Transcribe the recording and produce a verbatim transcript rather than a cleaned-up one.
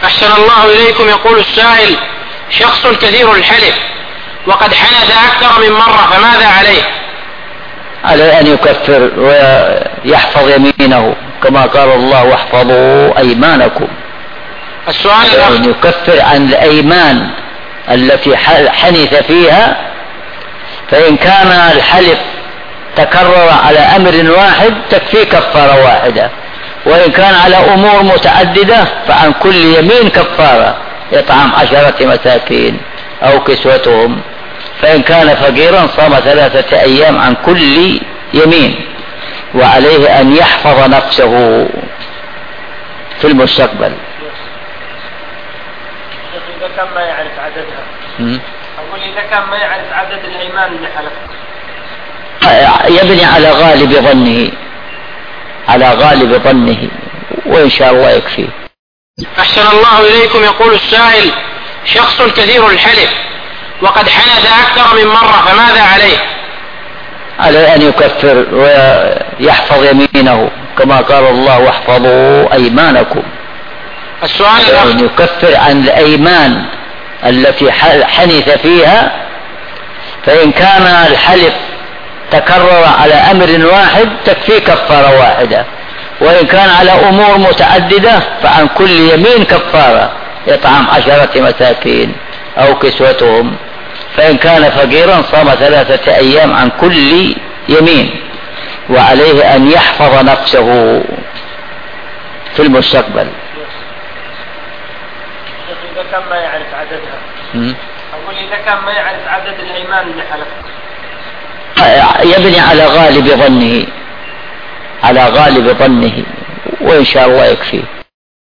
أحسن الله إليكم. يقول السائل: شخص كثير الحلف وقد حنث أكثر من مرة فماذا عليه؟ عليه أن يكفر ويحفظ يمينه كما قال الله: واحفظوا أيمانكم. السؤال أن يكفر عن الأيمان التي حنث فيها، فإن كان الحلف تكرر على أمر واحد تكفي كفارة واحدة، وإن كان على أمور متعددة فعن كل يمين كفارة: يطعم عشرة مساكين أو كسوتهم، فإن كان فقيرا صام ثلاثة أيام عن كل يمين، وعليه أن يحفظ نفسه في المستقبل. إذا كان ما يعرف عددها، أقول إذا كان ما يعرف عدد الأيمان اللي حلف، يبني على غالب ظنه على غالب ظنه وإن شاء الله يكفي. أحسن الله إليكم. يقول السائل: شخص كثير الحلف وقد حنث أكثر من مرة فماذا عليه؟ عليه أن يكفر ويحفظ يمينه كما قال الله: واحفظوا أيمانكم. السؤال أن يكفر عن الأيمان التي حنث فيها، فإن كان الحلف تكرر على أمر واحد تكفي كفارة واحدة، وإن كان على أمور متعددة فعن كل يمين كفارة: يطعم عشرة مساكين أو كسوتهم، فإن كان فقيرا صام ثلاثة أيام عن كل يمين، وعليه أن يحفظ نفسه في المستقبل. إذا كان ما يعرف عددها، أقول إذا كان ما يعرف عدد الأيمان اللي حلف، يبني على غالب ظنه على غالب ظنه وإن شاء الله يكفي.